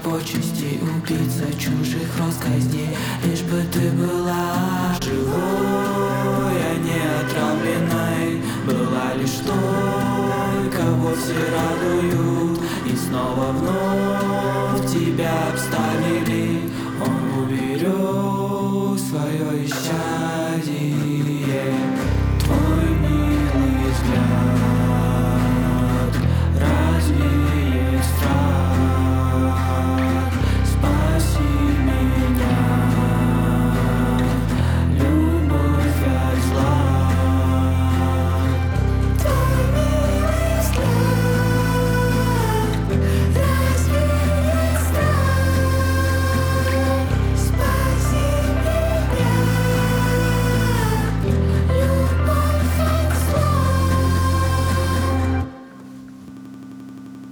почестей, убийца чужих росказней. Лишь бы ты была живой, а не отравленной. Была лишь той, кого все радуют, и снова вновь тебя обставили. Он уберег свое счастье.